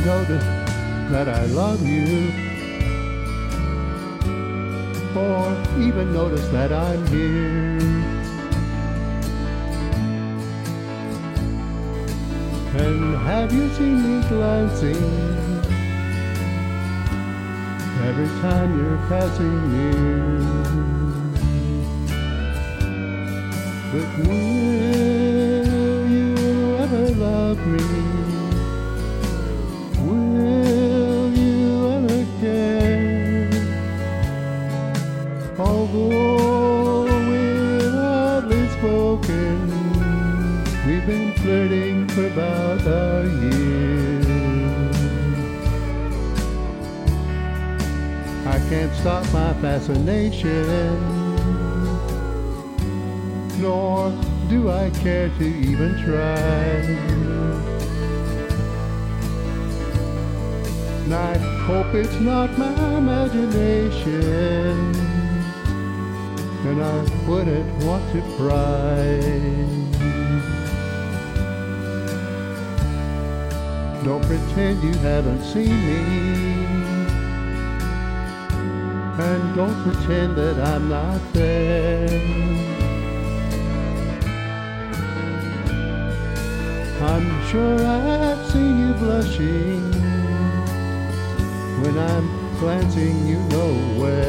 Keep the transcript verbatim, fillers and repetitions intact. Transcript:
notice that I love you, or even notice that I'm here. And have you seen me glancing every time you're passing near? But will you ever love me? Will you ever care? Although we've hardly spoken, we've been flirting for about a year. I can't stop my fascination, nor do I care to even try. And I hope it's not my imagination, and I wouldn't want to pry. Don't pretend you haven't seen me, and don't pretend that I'm not there. I'm sure I've seen you blushing when I'm glancing you know where.